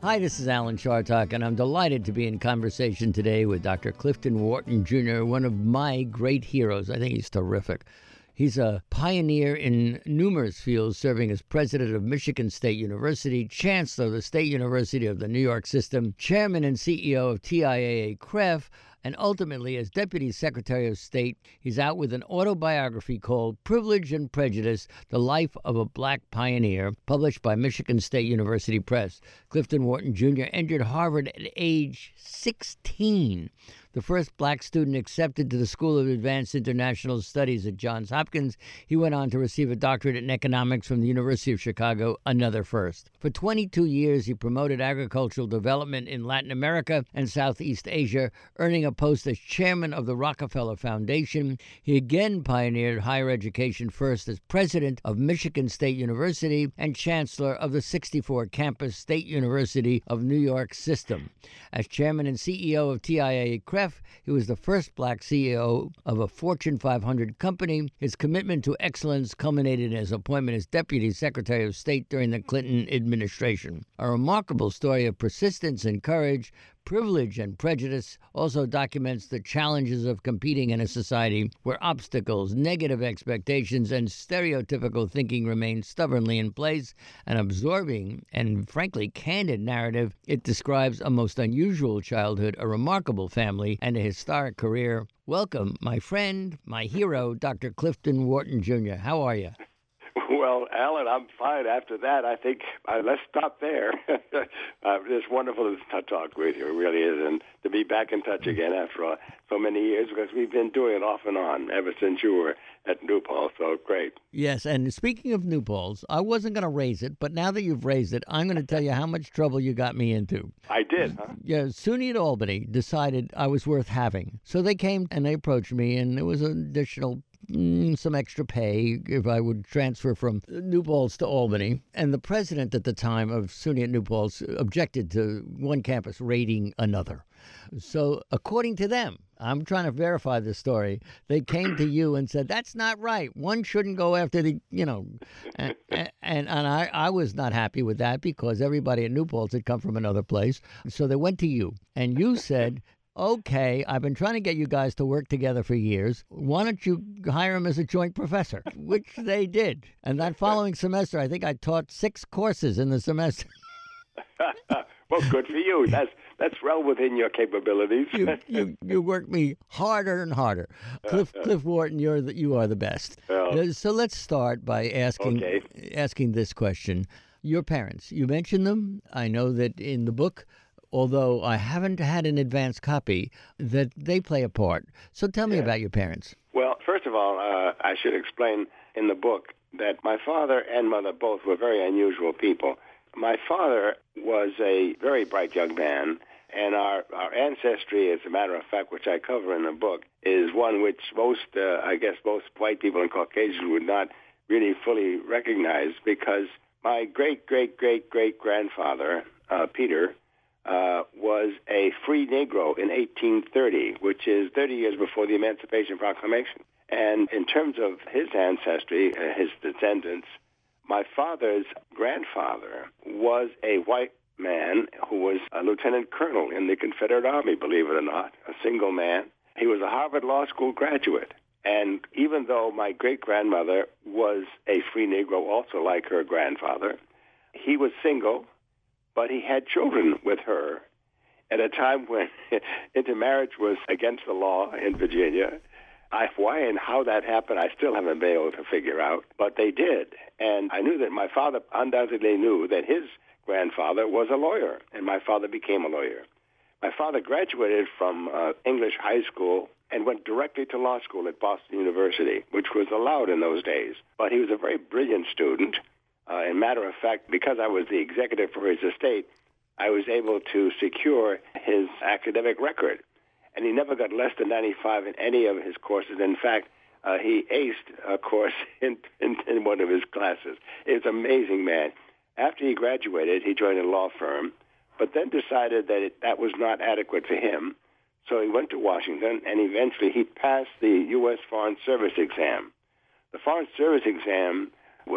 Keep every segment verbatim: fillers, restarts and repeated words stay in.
Hi, this is Alan Chartock, and I'm delighted to be in conversation today with Doctor Clifton Wharton Junior, one of my great heroes. I think he's terrific. He's a pioneer in numerous fields, serving as president of Michigan State University, chancellor of the State University of the New York System, chairman and C E O of T I A A C R E F, and ultimately, as Deputy Secretary of State, he's out with an autobiography called Privilege and Prejudice, The Life of a Black Pioneer, published by Michigan State University Press. Clifton Wharton Junior entered Harvard at age sixteen, the first black student accepted to the School of Advanced International Studies at Johns Hopkins. He went on to receive a doctorate in economics from the University of Chicago, another first. For twenty-two years, he promoted agricultural development in Latin America and Southeast Asia, earning a post as chairman of the Rockefeller Foundation. He again pioneered higher education, first as president of Michigan State University and chancellor of the sixty-four campus State University of New York System. As chairman and C E O of T I A A C R E F, he was the first black C E O of a Fortune five hundred company. His commitment to excellence culminated in his appointment as Deputy Secretary of State during the Clinton administration. A remarkable story of persistence and courage, privilege and prejudice, also documents the challenges of competing in a society where obstacles, negative expectations, and stereotypical thinking remain stubbornly in place. An absorbing and, frankly, candid narrative, it describes a most unusual childhood, a remarkable family, and a historic career. Welcome, my friend, my hero, Doctor Clifton Wharton Junior How are you? Well, Alan, I'm fine. After that, I think uh, let's stop there. uh, it's wonderful to talk with you. It really is. And to be back in touch again after uh, so many years, because we've been doing it off and on ever since you were at New Paltz. So great. Yes, and speaking of New Paltz, I wasn't going to raise it, but now that you've raised it, I'm going to tell you how much trouble you got me into. I did, huh? Yeah, SUNY at Albany decided I was worth having. So they came and they approached me, and there was an additional Mm, some extra pay if I would transfer from New Paltz to Albany. And the president at the time of SUNY at New Paltz objected to one campus raiding another. So according to them, I'm trying to verify this story, they came to you and said, that's not right. One shouldn't go after the, you know, and, and, and I, I was not happy with that because everybody at New Paltz had come from another place. So they went to you and you said, okay, I've been trying to get you guys to work together for years. Why don't you hire him as a joint professor? Which they did. And that following semester, I think I taught six courses in the semester. Well, good for you. That's that's well within your capabilities. you, you you work me harder and harder. Cliff Cliff Wharton, you're the, you are the best. Well, so let's start by asking okay. asking this question. Your parents, you mentioned them. I know that in the book, although I haven't had an advance copy, that they play a part. So tell me yeah. about your parents. Well, first of all, uh, I should explain in the book that my father and mother both were very unusual people. My father was a very bright young man, and our, our ancestry, as a matter of fact, which I cover in the book, is one which most, uh, I guess most white people and Caucasians would not really fully recognize, because my great-great-great-great-grandfather, uh, Peter, Uh, was a free Negro in eighteen thirty, which is thirty years before the Emancipation Proclamation. And in terms of his ancestry, uh, his descendants, my father's grandfather was a white man who was a lieutenant colonel in the Confederate Army, believe it or not, a single man. He was a Harvard Law School graduate. And even though my great-grandmother was a free Negro, also like her grandfather, he was single, but he had children with her at a time when intermarriage was against the law in Virginia. I, why and how that happened, I still haven't been able to figure out, but they did. And I knew that my father undoubtedly knew that his grandfather was a lawyer, and my father became a lawyer. My father graduated from uh, English high school and went directly to law school at Boston University, which was allowed in those days. But he was a very brilliant student. Uh, as a matter of fact, because I was the executive for his estate, I was able to secure his academic record. And he never got less than ninety-five in any of his courses. In fact, uh, he aced a course in, in, in one of his classes. He was an amazing man. After he graduated, he joined a law firm, but then decided that it, that was not adequate for him. So he went to Washington, and eventually he passed the U S Foreign Service exam. The Foreign Service exam was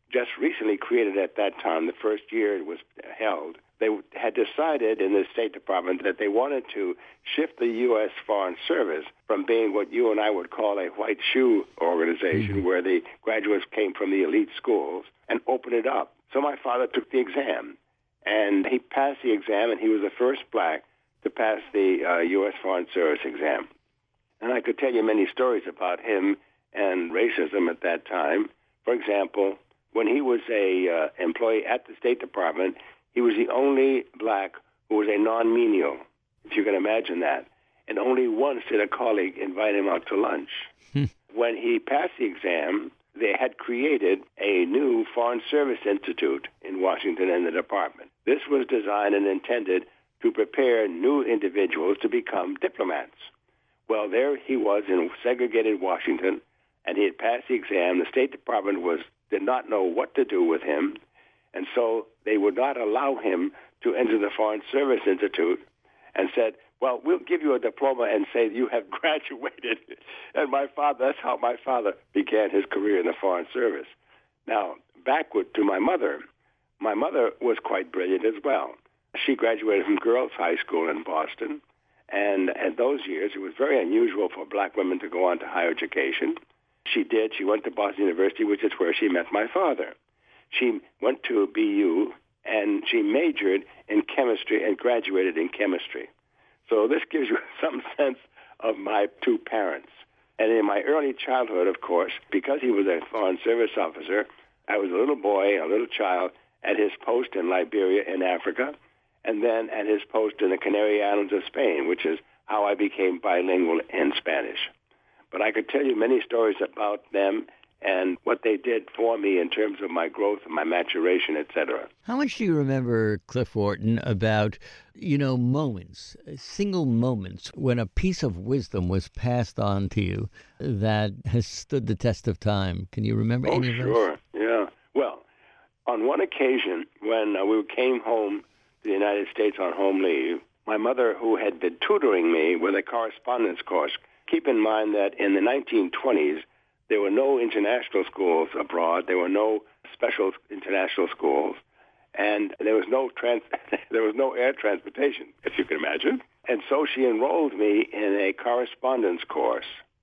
just recently created at that time, the first year it was held, they had decided in the State Department that they wanted to shift the U S. Foreign Service from being what you and I would call a white shoe organization, mm-hmm. where the graduates came from the elite schools, and open it up. So my father took the exam, and he passed the exam, and he was the first black to pass the uh, U S. Foreign Service exam. And I could tell you many stories about him and racism at that time. For example, when he was a uh, employee at the State Department, he was the only black who was a non-menial, if you can imagine that. And only once did a colleague invite him out to lunch. When he passed the exam, they had created a new Foreign Service Institute in Washington in the department. This was designed and intended to prepare new individuals to become diplomats. Well, there he was in segregated Washington, and he had passed the exam. The State Department was did not know what to do with him, and so they would not allow him to enter the Foreign Service Institute, and said, well, we'll give you a diploma and say you have graduated. And my father, that's how my father began his career in the Foreign Service. Now, backward to my mother. My mother was quite brilliant as well. She graduated from Girls High School in Boston, and at those years, it was very unusual for black women to go on to higher education. She did. She went to Boston University, which is where she met my father. She went to B U, and she majored in chemistry and graduated in chemistry. So this gives you some sense of my two parents. And in my early childhood, of course, because he was a Foreign Service officer, I was a little boy, a little child, at his post in Liberia in Africa, and then at his post in the Canary Islands of Spain, which is how I became bilingual in Spanish. But I could tell you many stories about them and what they did for me in terms of my growth and my maturation, et cetera. How much do you remember, Cliff Wharton, about, you know, moments, single moments when a piece of wisdom was passed on to you that has stood the test of time? Can you remember oh, any of those? Sure, yeah. Well, on one occasion when uh, we came home to the United States on home leave, my mother, who had been tutoring me with a correspondence course, keep in mind that in the nineteen twenties, there were no international schools abroad. There were no special international schools, and there was no trans- there was no air transportation, if you can imagine. And so she enrolled me in a correspondence course,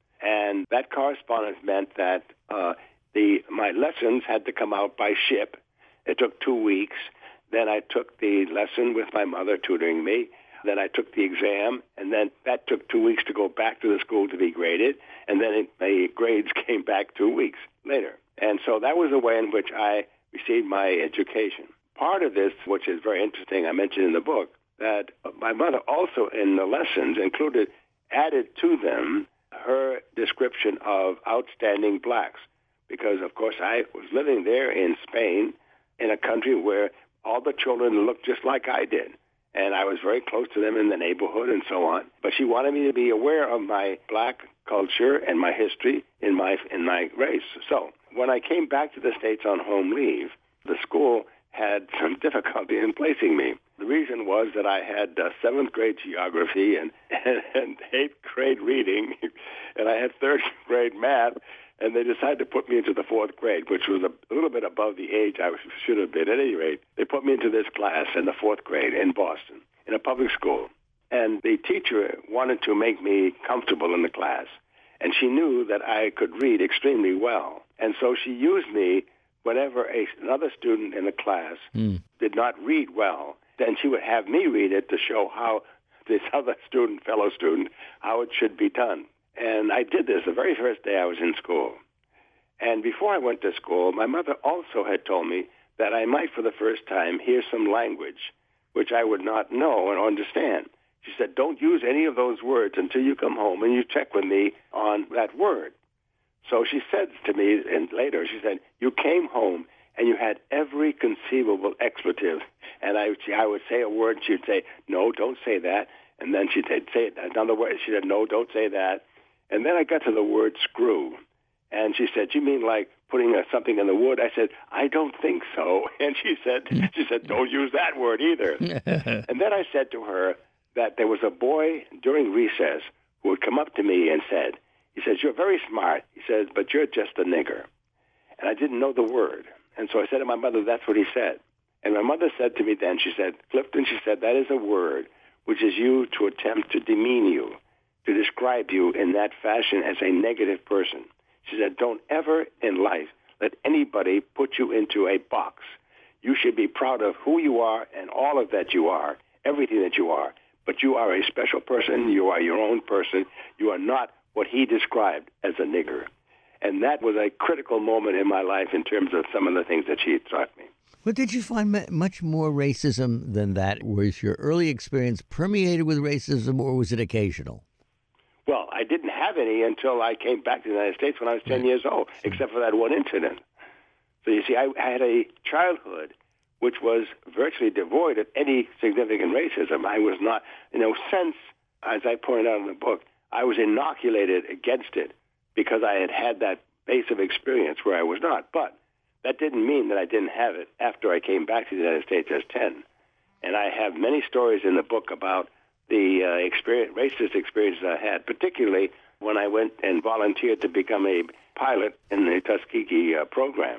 and that correspondence meant that uh, the my lessons had to come out by ship. It took two weeks. Then I took the lesson with my mother tutoring me. Then I took the exam, and then that took two weeks to go back to the school to be graded, and then it, the grades came back two weeks later. And so that was the way in which I received my education. Part of this, which is very interesting, I mentioned in the book, that my mother also in the lessons included, added to them her description of outstanding blacks, because, of course, I was living there in Spain, in a country where all the children looked just like I did. And I was very close to them in the neighborhood and so on. But she wanted me to be aware of my black culture and my history in my in my race. So when I came back to the States on home leave, the school had some difficulty in placing me. The reason was that I had uh, seventh grade geography and, and, and eighth grade reading, and I had third grade math, and they decided to put me into the fourth grade, which was a little bit above the age I should have been. At any rate, they put me into this class in the fourth grade in Boston, in a public school. And the teacher wanted to make me comfortable in the class, and she knew that I could read extremely well. And so she used me whenever a, another student in the class mm. did not read well, then she would have me read it to show how this other student, fellow student, how it should be done. And I did this the very first day I was in school. And before I went to school, my mother also had told me that I might for the first time hear some language which I would not know and understand. She said, don't use any of those words until you come home and you check with me on that word. So she said to me, and later she said, you came home and you had every conceivable expletive. And I, I would say a word, and she would say, no, don't say that. And then she'd say, say another word. She said, no, don't say that. And then I got to the word screw. And she said, you mean like putting uh, something in the wood? I said, I don't think so. And she said, she said, don't use that word either. And then I said to her that there was a boy during recess who would come up to me and said, he says, you're very smart. He says, but you're just a nigger. And I didn't know the word. And so I said to my mother, that's what he said. And my mother said to me then, she said, Clifton, she said, that is a word which is used to attempt to demean you, to describe you in that fashion as a negative person. She said, don't ever in life let anybody put you into a box. You should be proud of who you are and all of that you are, everything that you are. But you are a special person. You are your own person. You are not what he described as a nigger. And that was a critical moment in my life in terms of some of the things that she had taught me. But did you find much more racism than that? Was your early experience permeated with racism, or was it occasional? Well, I didn't have any until I came back to the United States when I was ten right. years old, except for that one incident. So you see, I had a childhood which was virtually devoid of any significant racism. I was not, in a sense, as I pointed out in the book, I was inoculated against it because I had had that base of experience where I was not. But that didn't mean that I didn't have it after I came back to the United States as ten. And I have many stories in the book about the uh, experience, racist experiences I had, particularly when I went and volunteered to become a pilot in the Tuskegee uh, program.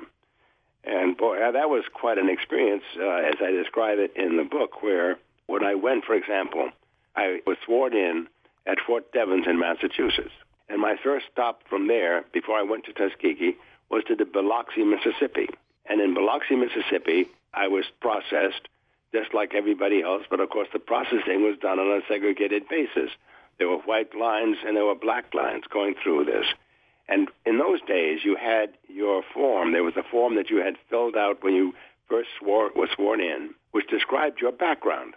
And boy, that was quite an experience, uh, as I describe it in the book, where when I went, for example, I was sworn in at Fort Devens in Massachusetts. And my first stop from there, before I went to Tuskegee, was to the Biloxi, Mississippi. And in Biloxi, Mississippi, I was processed just like everybody else, but of course the processing was done on a segregated basis. There were white lines and there were black lines going through this. And in those days, you had your form. There was a form that you had filled out when you first swore, was sworn in, which described your background.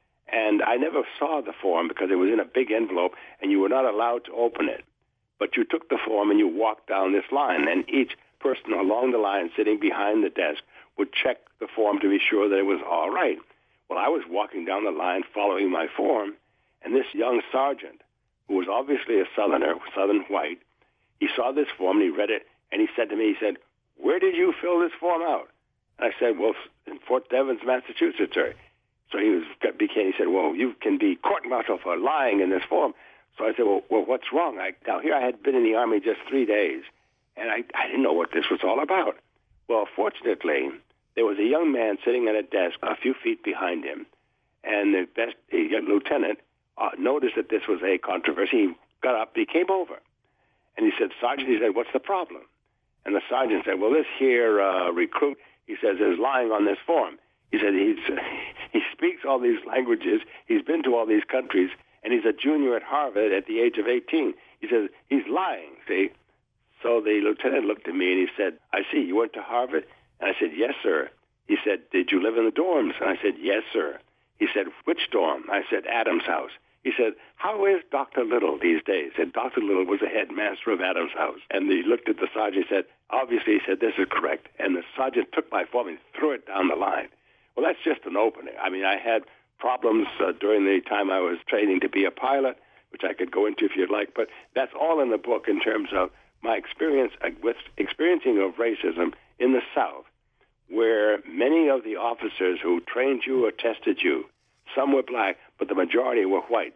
And I never saw the form because it was in a big envelope, and you were not allowed to open it. But you took the form and you walked down this line, and each person along the line sitting behind the desk would check the form to be sure that it was all right. Well, I was walking down the line following my form, and this young sergeant, who was obviously a Southerner, Southern white, he saw this form and he read it, and he said to me, he said, where did you fill this form out? And I said, well, in Fort Devens, Massachusetts, sir. So he was became. He said, well, you can be court-martialed for lying in this form. So I said, well, well what's wrong? I, now, here I had been in the Army just three days, and I, I didn't know what this was all about. Well, fortunately, there was a young man sitting at a desk a few feet behind him, and the best the lieutenant uh, noticed that this was a controversy. He got up, he came over, and he said, Sergeant, he said, what's the problem? And the sergeant said, well, this here uh, recruit, he says, is lying on this form. He said he's, he speaks all these languages, he's been to all these countries, and he's a junior at Harvard at the age of eighteen. He says, he's lying, see? So the lieutenant looked at me and he said, I see, you went to Harvard? And I said, yes, sir. He said, did you live in the dorms? And I said, yes, sir. He said, which dorm? I said, Adams House. He said, how is Doctor Little these days? And Doctor Little was the headmaster of Adams House. And he looked at the sergeant and said, obviously, he said, this is correct. And the sergeant took my form and threw it down the line. Well, that's just an opening. I mean, I had problems uh, during the time I was training to be a pilot, which I could go into if you'd like. But that's all in the book in terms of my experience uh, with experiencing of racism in the South, where many of the officers who trained you or tested you, some were black, but the majority were whites.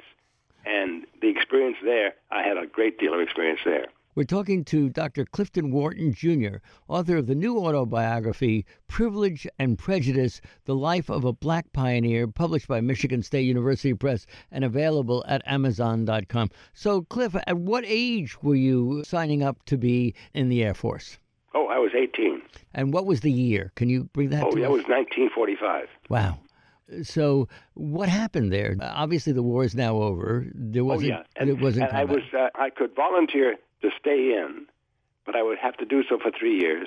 And the experience there, I had a great deal of experience there. We're talking to Doctor Clifton Wharton, Junior, author of the new autobiography, Privilege and Prejudice, The Life of a Black Pioneer, published by Michigan State University Press and available at amazon dot com. So, Cliff, at what age were you signing up to be in the Air Force? Oh, I was eighteen. And what was the year? Can you bring that oh, to yeah, us? it was nineteen forty-five. Wow. So what happened there? Obviously, the war is now over. There wasn't. Oh, yeah. And, it wasn't. And I was. Uh, I could volunteer to stay in, but I would have to do so for three years,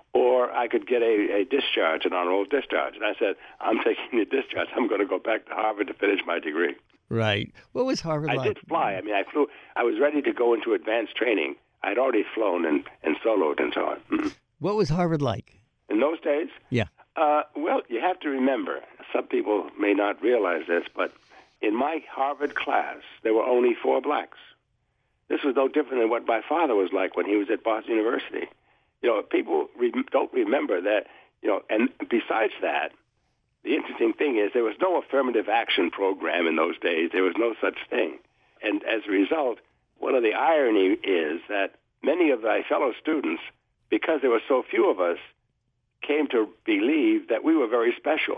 or I could get a, a discharge, an honor roll discharge. And I said, I'm taking the discharge. I'm going to go back to Harvard to finish my degree. Right. What was Harvard I like? did fly. I mean, I flew. I was ready to go into advanced training. I'd already flown and, and soloed and so on. Mm-hmm. What was Harvard like? In those days? Yeah. Uh, well, you have to remember, some people may not realize this, but in my Harvard class, there were only four blacks. This was no different than what my father was like when he was at Boston University. You know, people re- don't remember that, you know, and besides that, the interesting thing is there was no affirmative action program in those days. There was no such thing. And as a result, one of the irony is that many of my fellow students, because there were so few of us, came to believe that we were very special.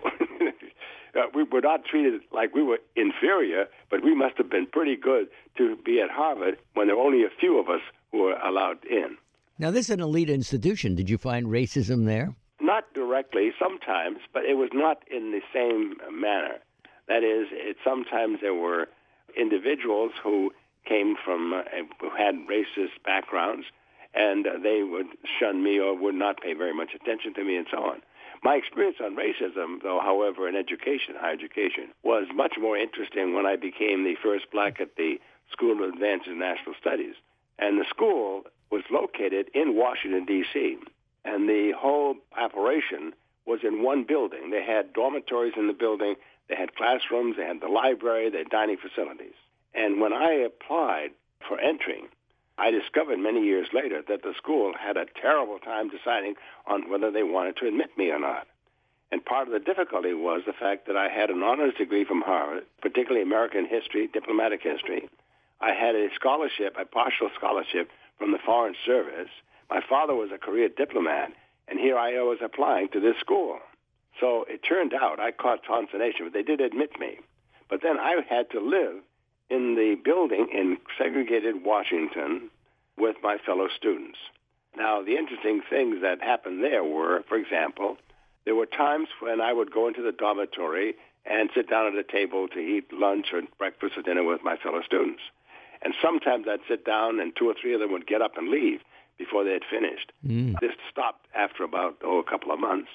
uh, we were not treated like we were inferior, but we must have been pretty good to be at Harvard when there were only a few of us who were allowed in. Now, this is an elite institution. Did you find racism there? Not directly, sometimes, but it was not in the same manner. That is, it, sometimes there were individuals who came from, uh, who had racist backgrounds, and uh, they would shun me or would not pay very much attention to me and so on. My experience on racism, though, however, in education, higher education, was much more interesting when I became the first black at the School of Advanced International Studies. And the school was located in Washington, D C, and the whole operation was in one building. They had dormitories in the building, they had classrooms, they had the library, they had dining facilities. And when I applied for entering, I discovered many years later that the school had a terrible time deciding on whether they wanted to admit me or not. And part of the difficulty was the fact that I had an honors degree from Harvard, particularly American history, diplomatic history. I had a scholarship, a partial scholarship from the Foreign Service. My father was a career diplomat, and here I was applying to this school. So it turned out I caught consternation, but they did admit me. But then I had to live in the building in segregated Washington with my fellow students. Now, the interesting things that happened there were, for example, there were times when I would go into the dormitory and sit down at a table to eat lunch or breakfast or dinner with my fellow students. And sometimes I'd sit down and two or three of them would get up and leave before they had finished. Mm. This stopped after about, oh, a couple of months.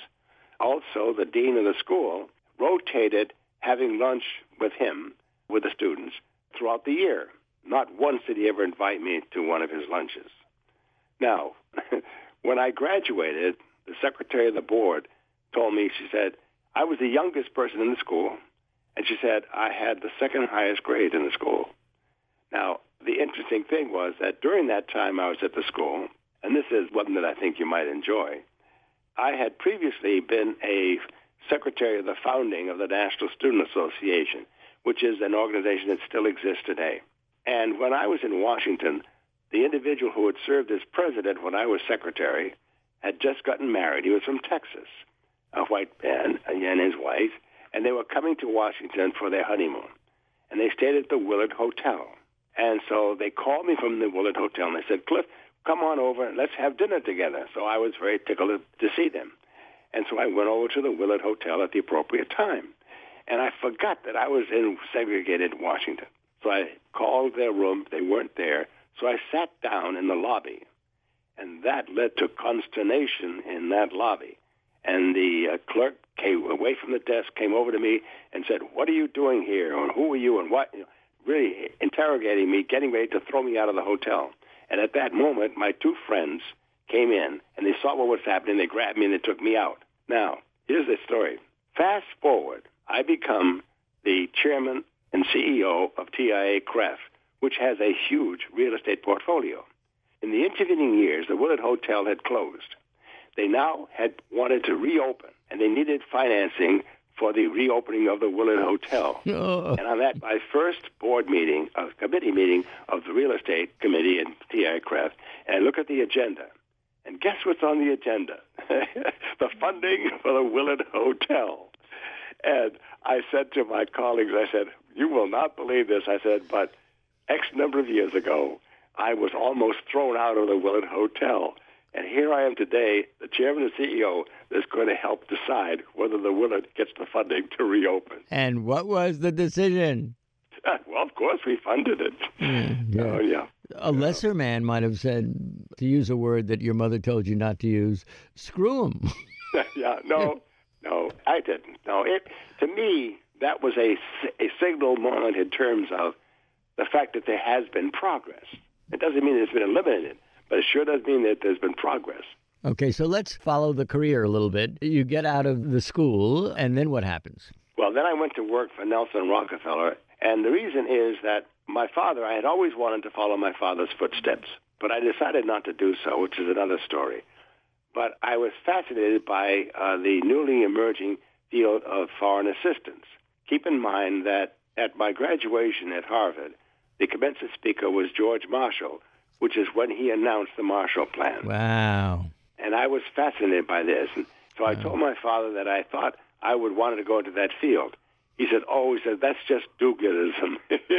Also, the dean of the school rotated having lunch with him, with the students, throughout the year. Not once did he ever invite me to one of his lunches. Now, when I graduated, the secretary of the board told me, she said, I was the youngest person in the school, and she said I had the second highest grade in the school. Now, the interesting thing was that during that time I was at the school, and this is one that I think you might enjoy, I had previously been a secretary of the founding of the National Student Association, which is an organization that still exists today. And when I was in Washington, the individual who had served as president when I was secretary had just gotten married. He was from Texas, a white man and his wife, and they were coming to Washington for their honeymoon. And they stayed at the Willard Hotel. And so they called me from the Willard Hotel, and they said, Cliff, come on over and let's have dinner together. So I was very tickled to see them. And so I went over to the Willard Hotel at the appropriate time. And I forgot that I was in segregated Washington. So I called their room. They weren't there. So I sat down in the lobby. And that led to consternation in that lobby. And the uh, clerk came away from the desk, came over to me and said, what are you doing here? Or who are you? And what? You know, really interrogating me, getting ready to throw me out of the hotel. And at that moment, my two friends came in, and they saw what was happening. They grabbed me, and they took me out. Now, here's the story. Fast forward, I become the chairman and C E O of T I A C R E F, which has a huge real estate portfolio. In the intervening years, the Willard Hotel had closed. They now had wanted to reopen, and they needed financing for the reopening of the Willard Hotel. Oh. And on that, my first board meeting, a committee meeting of the real estate committee in T I A C R E F, and I look at the agenda, and guess what's on the agenda? The funding for the Willard Hotel. And I said to my colleagues, I said, you will not believe this. I said, but X number of years ago, I was almost thrown out of the Willard Hotel. And here I am today, the chairman and C E O that's going to help decide whether the Willard gets the funding to reopen. And what was the decision? Well, of course, we funded it. Mm, yeah. Oh, yeah. A lesser man might have said, to use a word that your mother told you not to use, screw him. Yeah, no, no, I didn't. No, it to me, that was a, a signal moment in terms of the fact that there has been progress. It doesn't mean it's been eliminated, but it sure does mean that there's been progress. Okay, so let's follow the career a little bit. You get out of the school, and then what happens? Well, then I went to work for Nelson Rockefeller, and the reason is that my father, I had always wanted to follow my father's footsteps, but I decided not to do so, which is another story. But I was fascinated by uh, the newly emerging field of foreign assistance. Keep in mind that at my graduation at Harvard, the commencement speaker was George Marshall, which is when he announced the Marshall Plan. Wow. And I was fascinated by this. In So I told my father that I thought I would want to go into that field. He said, oh, he said, that's just do-goodism.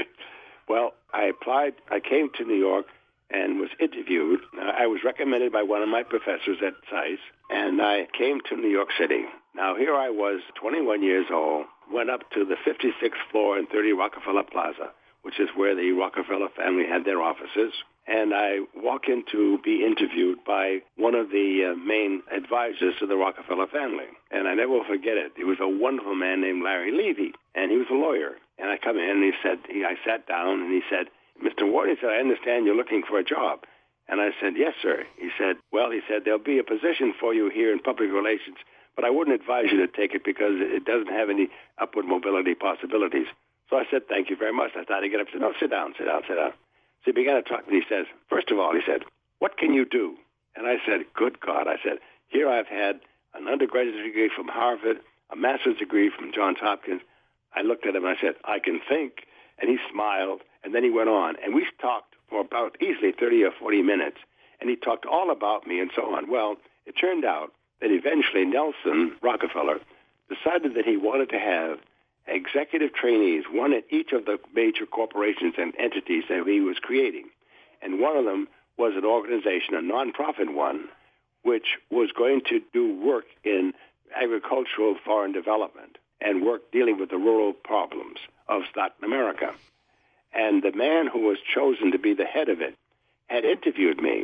Well, I applied. I came to New York and was interviewed. I was recommended by one of my professors at SAIS, and I came to New York City. Now, here I was, twenty-one years old, went up to the fifty-sixth floor in thirty Rockefeller Plaza, which is where the Rockefeller family had their offices. And I walk in to be interviewed by one of the uh, main advisors to the Rockefeller family. And I never will forget it. He was a wonderful man named Larry Levy, and he was a lawyer. And I come in, and he said, he, I sat down, and he said, Mister Wharton, he said, I understand you're looking for a job. And I said, yes, sir. He said, well, he said, there'll be a position for you here in public relations, but I wouldn't advise you to take it because it doesn't have any upward mobility possibilities. So I said, thank you very much. I started to get up and said, no, sit down, sit down, sit down. So he began to talk to me. He says, first of all, he said, what can you do? And I said, good God. I said, here I've had an undergraduate degree from Harvard, a master's degree from Johns Hopkins. I looked at him and I said, I can think. And he smiled, and then he went on. And we talked for about easily thirty or forty minutes. And he talked all about me and so on. Well, it turned out that eventually Nelson Rockefeller decided that he wanted to have executive trainees, one at each of the major corporations and entities that he was creating. And one of them was an organization, a nonprofit one, which was going to do work in agricultural foreign development and work dealing with the rural problems of Latin America. And the man who was chosen to be the head of it had interviewed me.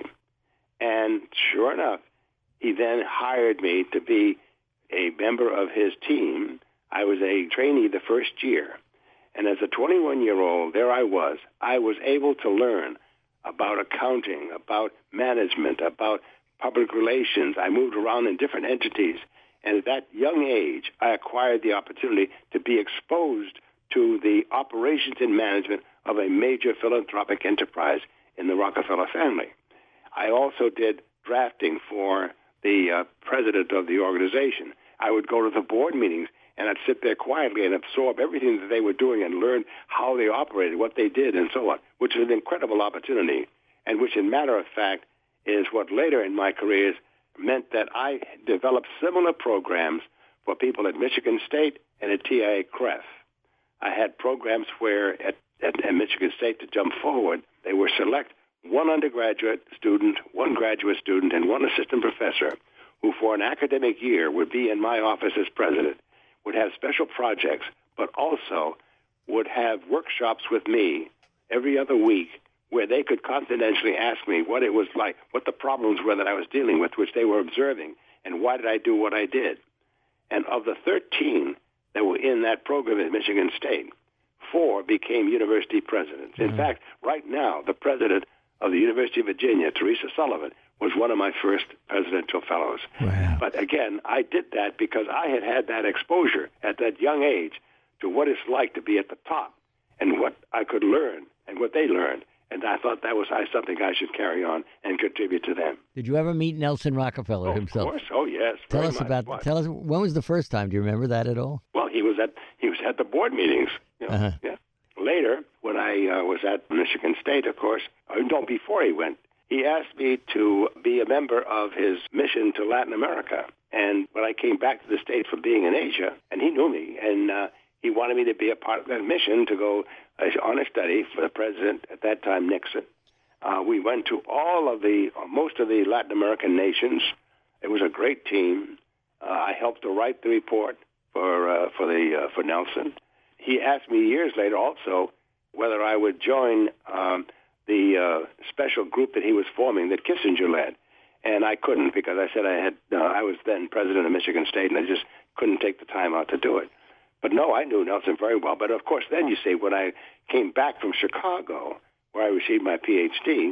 And sure enough, he then hired me to be a member of his team. I was a trainee the first year. And as a twenty-one-year-old, there I was. I was able to learn about accounting, about management, about public relations. I moved around in different entities. And at that young age, I acquired the opportunity to be exposed to the operations and management of a major philanthropic enterprise in the Rockefeller family. I also did drafting for the uh, president of the organization. I would go to the board meetings, and I'd sit there quietly and absorb everything that they were doing and learn how they operated, what they did, and so on, which is an incredible opportunity, and which, in matter of fact, is what later in my career meant that I developed similar programs for people at Michigan State and at T I A C R E F. I had programs where at, at, at Michigan State, to jump forward, they would select one undergraduate student, one graduate student, and one assistant professor who for an academic year would be in my office as president, would have special projects, but also would have workshops with me every other week where they could confidentially ask me what it was like, what the problems were that I was dealing with, which they were observing, and why did I do what I did. And of the thirteen that were in that program at Michigan State, four became university presidents. In mm-hmm. fact, right now, the president of the University of Virginia, Teresa Sullivan, was one of my first presidential fellows. Wow. But again, I did that because I had had that exposure at that young age to what it's like to be at the top and what I could learn and what they learned. And I thought that was something I should carry on and contribute to them. Did you ever meet Nelson Rockefeller oh, himself? Of course. Oh, yes. Tell very us much. about. What? Tell us when was the first time? Do you remember that at all? Well, he was at he was at the board meetings. You know, uh-huh. yeah. Later, when I uh, was at Michigan State, of course, uh, no, before he went, he asked me to be a member of his mission to Latin America. And when I came back to the States from being in Asia, and he knew me, and uh, he wanted me to be a part of that mission to go uh, on a study for the president at that time, Nixon. Uh, we went to all of the, uh, most of the Latin American nations. It was a great team. Uh, I helped to write the report for uh, for the uh, for Nelson. He asked me years later also whether I would join um, the uh, special group that he was forming that Kissinger led, and I couldn't because I said I had uh, I was then president of Michigan State and I just couldn't take the time out to do it. But no, I knew Nelson very well. But of course, then you see, when I came back from Chicago, where I received my P H D,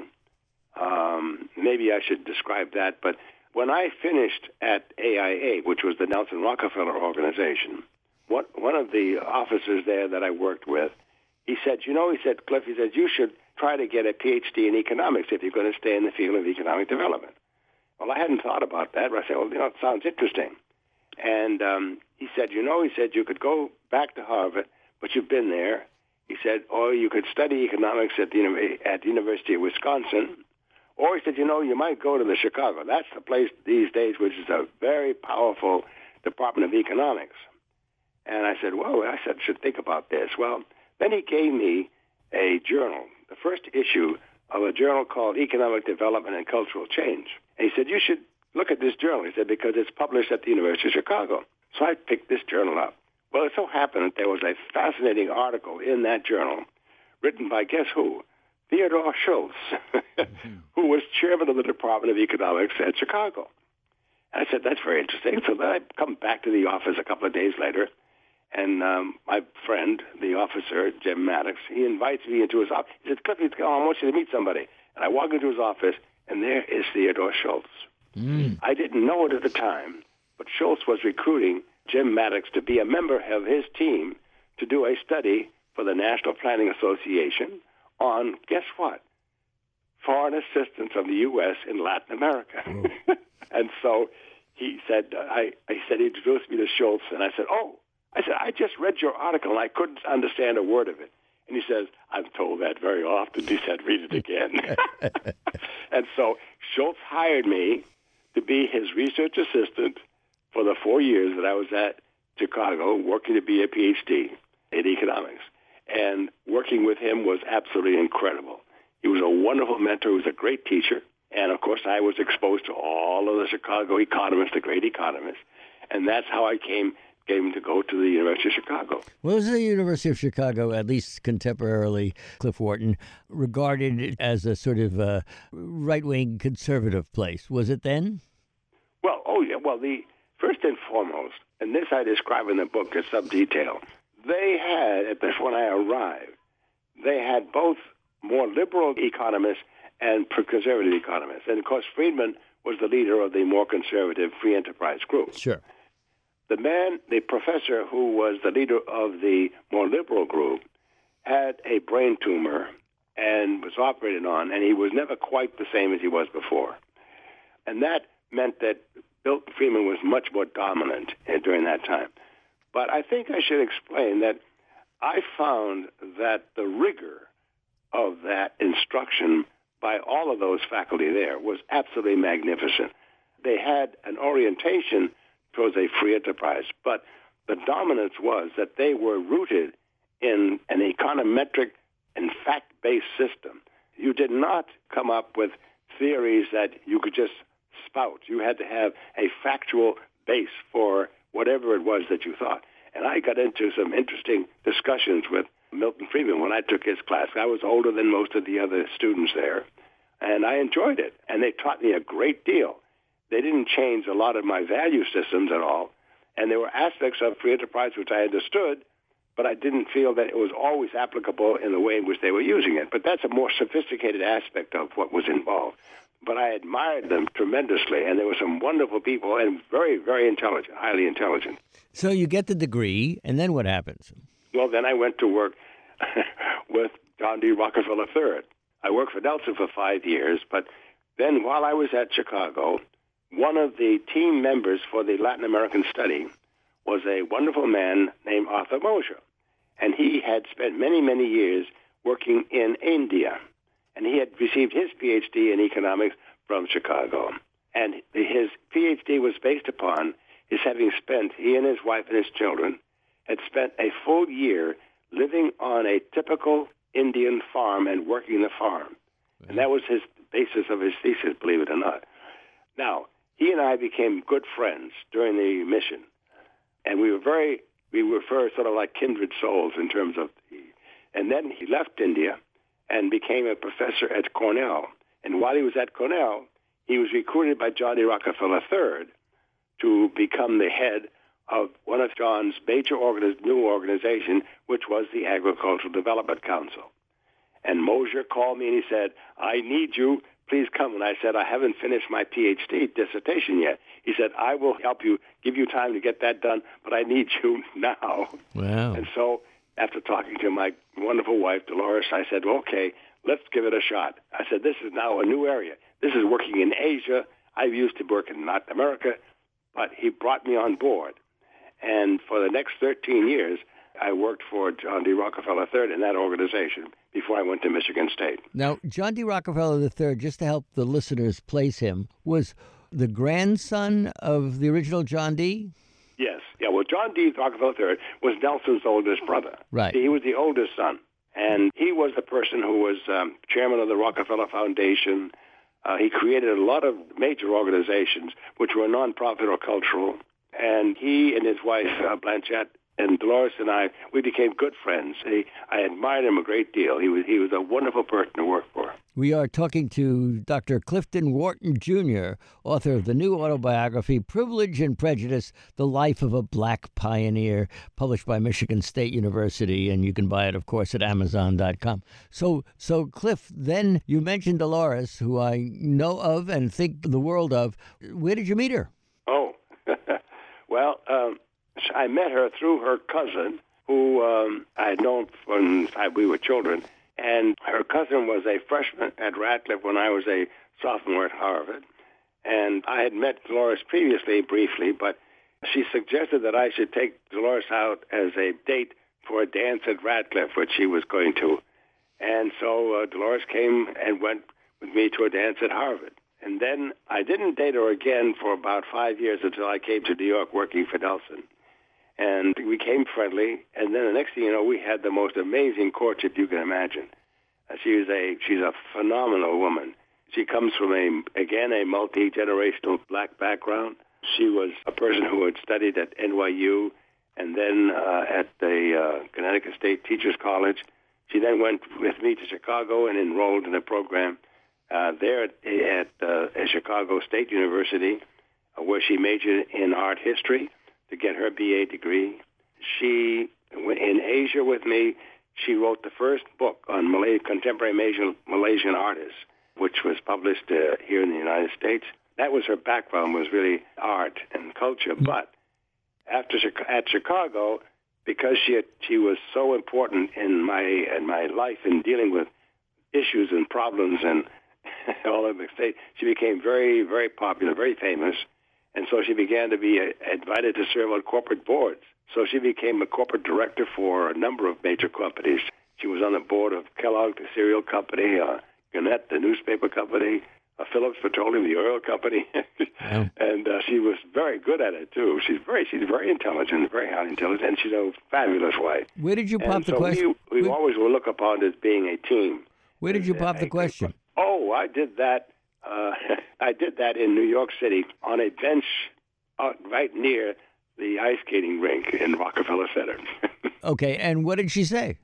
um, maybe I should describe that. But when I finished at A I A, which was the Nelson Rockefeller Organization, what, one of the officers there that I worked with, he said, you know, he said, Cliff, he said, you should try to get a P H D in economics if you're going to stay in the field of economic development. Well, I hadn't thought about that, but I said, well, you know, it sounds interesting. And um, he said, you know, he said, you could go back to Harvard, but you've been there. He said, or you could study economics at the, at the University of Wisconsin, Or he said, you know, you might go to the Chicago. That's the place these days which is a very powerful Department of Economics. And I said, well, I said, should think about this. Well, then he gave me a journal, the first issue of a journal called Economic Development and Cultural Change. And he said, you should look at this journal. He said, because it's published at the University of Chicago. So I picked this journal up. Well, it so happened that there was a fascinating article in that journal written by, guess who? Theodore Schultz, mm-hmm. who was chairman of the Department of Economics at Chicago. And I said, that's very interesting. So then I come back to the office a couple of days later, and um, my friend, the officer, Jim Maddox, he invites me into his office. He said, Cliff, I want you to meet somebody. And I walk into his office, and there is Theodore Schultz. Mm. I didn't know it at the time, but Schultz was recruiting Jim Maddox to be a member of his team to do a study for the National Planning Association on, guess what? Foreign assistance of the U S in Latin America. And so he said, I, I said, he introduced me to Schultz, and I said, oh, I said, I just read your article, and I couldn't understand a word of it. And he says, I'm told that very often. He said, read it again. And so Schultz hired me to be his research assistant for the four years that I was at Chicago, working to be a P H D in economics. And working with him was absolutely incredible. He was a wonderful mentor. He was a great teacher. And, of course, I was exposed to all of the Chicago economists, the great economists. And that's how I came came to go to the University of Chicago. Well, was the University of Chicago, at least contemporarily, Cliff Wharton, regarded as a sort of uh, right-wing conservative place? Was it then? Well, oh, yeah. Well, the first and foremost, and this I describe in the book in some detail, they had, at this when I arrived, they had both more liberal economists and conservative economists. And, of course, Friedman was the leader of the more conservative free enterprise group. Sure. The man, the professor who was the leader of the more liberal group, had a brain tumor and was operated on, and he was never quite the same as he was before. And that meant that Milton Friedman was much more dominant during that time. But I think I should explain that I found that the rigor of that instruction by all of those faculty there was absolutely magnificent. They had an orientation towards a free enterprise, but the dominance was that they were rooted in an econometric and fact-based system. You did not come up with theories that you could just spout. You had to have a factual base for whatever it was that you thought. And I got into some interesting discussions with Milton Friedman when I took his class. I was older than most of the other students there, and I enjoyed it. And they taught me a great deal. They didn't change a lot of my value systems at all, and there were aspects of free enterprise which I understood, but I didn't feel that it was always applicable in the way in which they were using it. But that's a more sophisticated aspect of what was involved. But I admired them tremendously, and there were some wonderful people and very, very intelligent, highly intelligent. So you get the degree, and then what happens? Well, then I went to work with John D. Rockefeller the third. I worked for Nelson for five years, but then while I was at Chicago, one of the team members for the Latin American study was a wonderful man named Arthur Mosier, and he had spent many, many years working in India. And he had received his P H D in economics from Chicago. And his P H D was based upon his having spent, he and his wife and his children, had spent a full year living on a typical Indian farm and working the farm. And that was his basis of his thesis, believe it or not. Now, he and I became good friends during the mission. And we were very, we were very sort of like kindred souls in terms of, and then he left India and became a professor at Cornell. And while he was at Cornell, he was recruited by John D. Rockefeller the third to become the head of one of John's major organiz- new organization, which was the Agricultural Development Council. And Mosier called me and he said, I need you, please come. And I said, I haven't finished my P H D dissertation yet. He said, I will help you, give you time to get that done, but I need you now. Wow. And so after talking to my wonderful wife, Dolores, I said, okay, let's give it a shot. I said, this is now a new area. This is working in Asia. I used to work in Latin America, but he brought me on board. And for the next thirteen years, I worked for John D. Rockefeller the third in that organization before I went to Michigan State. Now, John D. Rockefeller the third, just to help the listeners place him, was the grandson of the original John D.? Yes. Yeah, well, John D. Rockefeller the third was Nelson's oldest brother. Right. He was the oldest son. And he was the person who was um, chairman of the Rockefeller Foundation. Uh, he created a lot of major organizations, which were nonprofit or cultural. And he and his wife, uh, Blanchette, and Dolores and I, we became good friends. He, I admired him a great deal. He was he was a wonderful person to work for. We are talking to Doctor Clifton Wharton, Junior, author of the new autobiography, Privilege and Prejudice, The Life of a Black Pioneer, published by Michigan State University, and you can buy it, of course, at amazon dot com. So, so Cliff, then you mentioned Dolores, who I know of and think the world of. Where did you meet her? Oh, well, um, I met her through her cousin, who um, I had known when we were children. And her cousin was a freshman at Radcliffe when I was a sophomore at Harvard. And I had met Dolores previously, briefly, but she suggested that I should take Dolores out as a date for a dance at Radcliffe, which she was going to. And so uh, Dolores came and went with me to a dance at Harvard. And then I didn't date her again for about five years until I came to New York working for Nelson. And we became friendly, and then the next thing you know, we had the most amazing courtship you can imagine. Uh, she was a she's a phenomenal woman. She comes from a again a multi-generational black background. She was a person who had studied at N Y U and then uh, at the uh, Connecticut State Teachers College. She then went with me to Chicago and enrolled in a program uh, there at, at, uh, at Chicago State University, uh, where she majored in art history to get her B A degree. She, in Asia with me, she wrote the first book on Malay, contemporary Malaysian, Malaysian artists, which was published uh, here in the United States. That was her background, was really art and culture. But after at Chicago, because she had, she was so important in my in my life in dealing with issues and problems and all over the state, she became very, very popular, very famous. And so she began to be uh, invited to serve on corporate boards. So she became a corporate director for a number of major companies. She was on the board of Kellogg, the cereal company, uh, Gannett, the newspaper company, uh, Phillips Petroleum, the oil company. Wow. And uh, she was very good at it, too. She's very she's very intelligent, very highly intelligent, and she's a fabulous wife. Where did you pop and the so question? We, we Where... always will look upon it as being a team. Where did you pop the question? Oh, I did that. Uh, I did that in New York City on a bench out right near the ice skating rink in Rockefeller Center. Okay, and what did she say?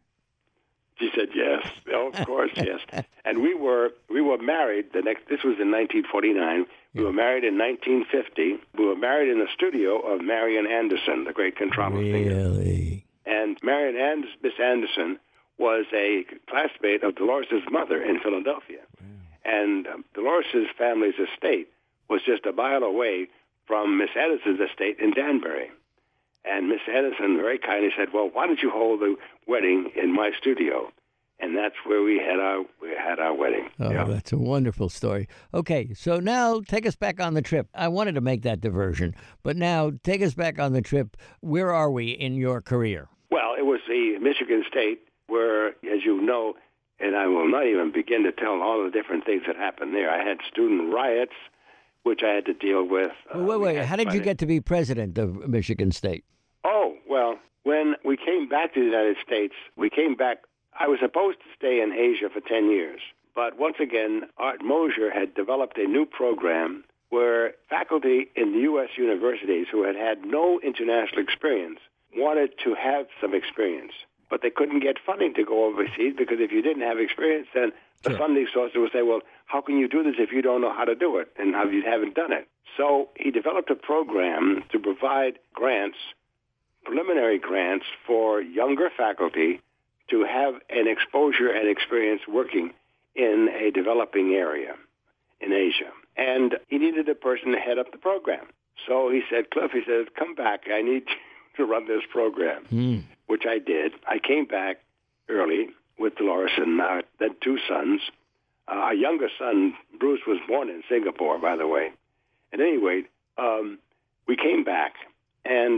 She said yes. Oh, of course, yes. And we were we were married. The next this was in nineteen forty-nine. We yeah. were married in nineteen fifty. We were married in the studio of Marian Anderson, the great contralto singer. Really? And Marian and Miss Anderson was a classmate of Dolores' mother in Philadelphia. Wow. And um, Dolores' family's estate was just a mile away from Miss Anderson's estate in Danbury. And Miss Anderson very kindly said, well, why don't you hold the wedding in my studio? And that's where we had our we had our wedding. Oh, yeah. That's a wonderful story. Okay, so now take us back on the trip. I wanted to make that diversion, but now take us back on the trip. Where are we in your career? Well, it was the Michigan State where, as you know, and I will not even begin to tell all the different things that happened there. I had student riots, which I had to deal with. Well, wait, wait. Uh, How did you get to be president of Michigan State? Oh, well, when we came back to the United States, we came back. I was supposed to stay in Asia for ten years. But once again, Art Mosier had developed a new program where faculty in the U S universities who had had no international experience wanted to have some experience. But they couldn't get funding to go overseas because if you didn't have experience, then the sure. funding sources would say, well, how can you do this if you don't know how to do it and how you haven't done it? So he developed a program to provide grants, preliminary grants for younger faculty to have an exposure and experience working in a developing area in Asia. And he needed a person to head up the program. So he said, Cliff, he said, come back. I need to run this program, mm. which I did. I came back early with Dolores and uh, then two sons. Uh, our youngest son, Bruce, was born in Singapore, by the way. At any rate, um, we came back, and I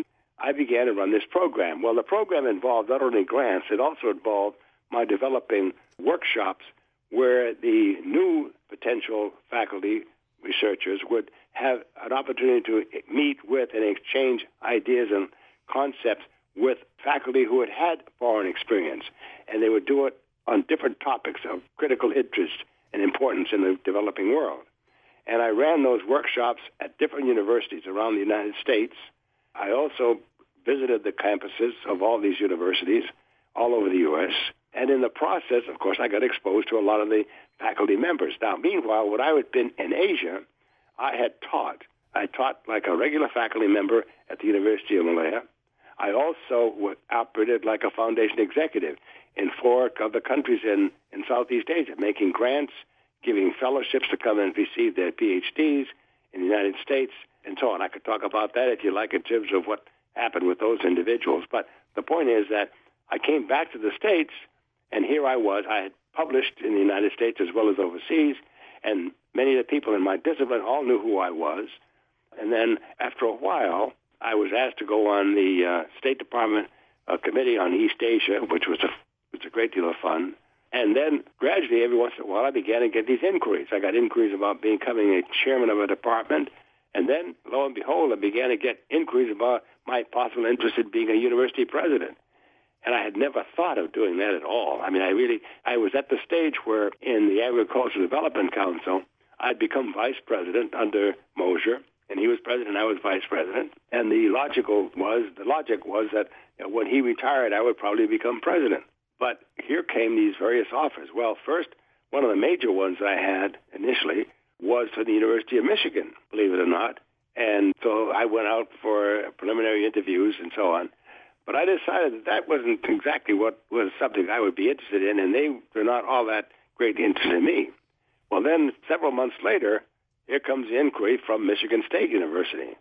I began to run this program. Well, the program involved not only grants, it also involved my developing workshops where the new potential faculty researchers would have an opportunity to meet with and exchange ideas and concepts with faculty who had had foreign experience. And they would do it on different topics of critical interest and importance in the developing world. And I ran those workshops at different universities around the United States. I also visited the campuses of all these universities all over the U S And in the process, of course, I got exposed to a lot of the faculty members. Now, meanwhile, when I had been in Asia, I had taught. I taught like a regular faculty member at the University of Malaya. I also operated like a foundation executive in four of the countries in, in Southeast Asia, making grants, giving fellowships to come and receive their P H Ds in the United States, and so on. I could talk about that if you like in terms of what happened with those individuals. But the point is that I came back to the States, and here I was. I had published in the United States as well as overseas, and many of the people in my discipline all knew who I was. And then after a while, I was asked to go on the uh, State Department uh, Committee on East Asia, which was a, was a great deal of fun. And then gradually, every once in a while, I began to get these inquiries. I got inquiries about becoming a chairman of a department. And then, lo and behold, I began to get inquiries about my possible interest in being a university president. And I had never thought of doing that at all. I mean, I really, I was at the stage where in the Agricultural Development Council, I'd become vice president under Mosier, and he was president, I was vice president. And the logical was, the logic was that you know, when he retired, I would probably become president. But here came these various offers. Well, first, one of the major ones I had initially was for the University of Michigan, believe it or not. And so I went out for preliminary interviews and so on. But I decided that that wasn't exactly what was something I would be interested in, and they were not all that greatly interested in me. Well, then several months later, here comes the inquiry from Michigan State University.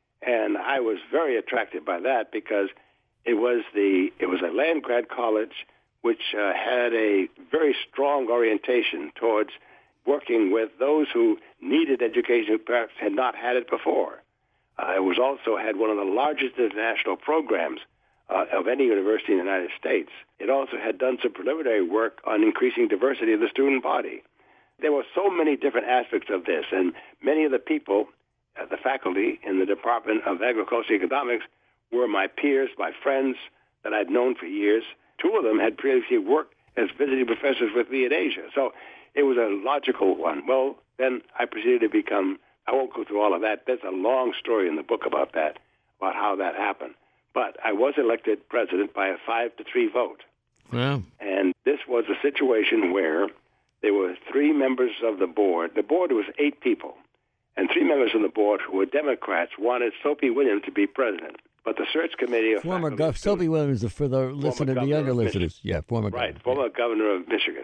And I was very attracted by that because it was the it was a land-grant college which uh, had a very strong orientation towards working with those who needed education who perhaps had not had it before. Uh, it was also had one of the largest international programs uh, of any university in the United States. It also had done some preliminary work on increasing diversity of the student body. There were so many different aspects of this, and many of the people, uh, the faculty in the Department of Agricultural Economics, were my peers, my friends that I'd known for years. Two of them had previously worked as visiting professors with me in Asia. So it was a logical one. Well, then I proceeded to become, I won't go through all of that. There's a long story in the book about that, about how that happened. But I was elected president by a five to three vote. Wow. And this was a situation where there were three members of the board. The board was eight people. And three members of the board who were Democrats wanted Soapy Williams to be president. But the search committee of former gov- Soapy Williams for the listener, the younger listeners, yeah, former right, governor. former governor of Michigan,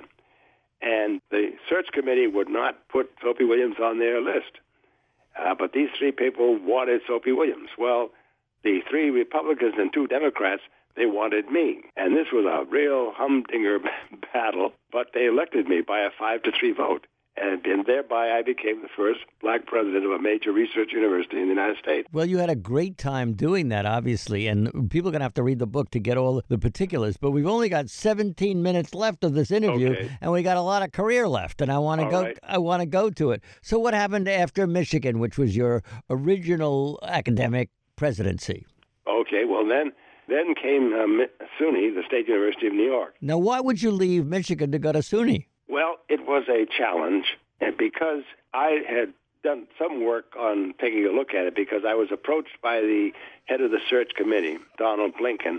and the search committee would not put Soapy Williams on their list. Uh, but these three people wanted Soapy Williams. Well, the three Republicans and two Democrats, they wanted me, and this was a real humdinger battle. But they elected me by a five to three vote. And, and thereby I became the first black president of a major research university in the United States. Well, you had a great time doing that, obviously, and people are going to have to read the book to get all the particulars. But we've only got seventeen minutes left of this interview, okay. and we got a lot of career left, and I want to all go. Right. I want to go to it. So, what happened after Michigan, which was your original academic presidency? Okay, well then, then came uh, SUNY, the State University of New York. Now, why would you leave Michigan to go to SUNY? Well, it was a challenge, and because I had done some work on taking a look at it, because I was approached by the head of the search committee, Donald Blinken,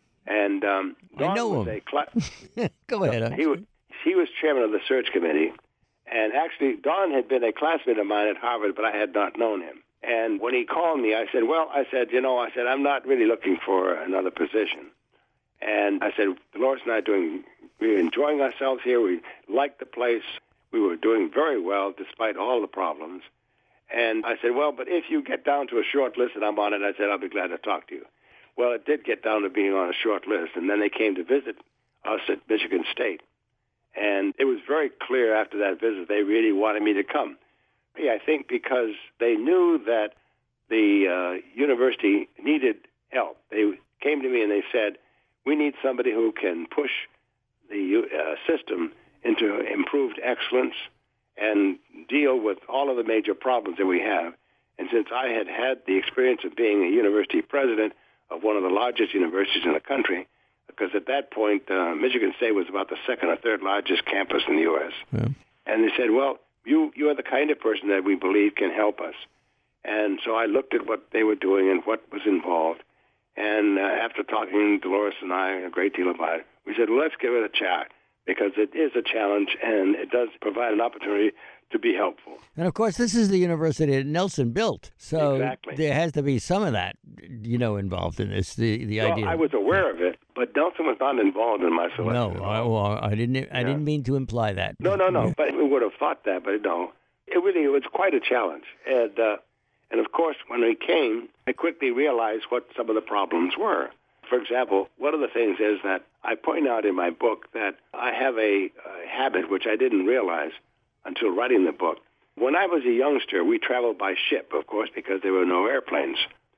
and um, Don I know was him. A cl- go ahead. He was, he was chairman of the search committee, and actually Don had been a classmate of mine at Harvard, but I had not known him. And when he called me, I said, well, I said, you know, I said, I'm not really looking for another position. And I said, Dolores and I are doing, we're enjoying ourselves here. We liked the place. We were doing very well despite all the problems. And I said, well, but if you get down to a short list and I'm on it, I said, I'll be glad to talk to you. Well, it did get down to being on a short list. And then they came to visit us at Michigan State. And it was very clear after that visit they really wanted me to come. I think because they knew that the uh, university needed help. They came to me and they said, we need somebody who can push the uh, system into improved excellence and deal with all of the major problems that we have. And since I had had the experience of being a university president of one of the largest universities in the country, because at that point, uh, Michigan State was about the second or third largest campus in the U S Yeah. And they said, well, you, you are the kind of person that we believe can help us. And so I looked at what they were doing and what was involved. And uh, after talking to Dolores and I a great deal about it, we said, well, let's give it a chat, because it is a challenge and it does provide an opportunity to be helpful. And of course, this is the university that Nelson built, so exactly. There has to be some of that, you know, involved in this. The the well, idea. I was aware of it, but Nelson was not involved in my selection. No, I, well, I didn't. I yeah. didn't mean to imply that. No, no, no. But we would have thought that, but no. It really it was quite a challenge, and uh, and of course, when we came, I quickly realized what some of the problems were. For example, one of the things is that I point out in my book that I have a, a habit which I didn't realize until writing the book. When I was a youngster, we traveled by ship, of course, because there were no airplanes.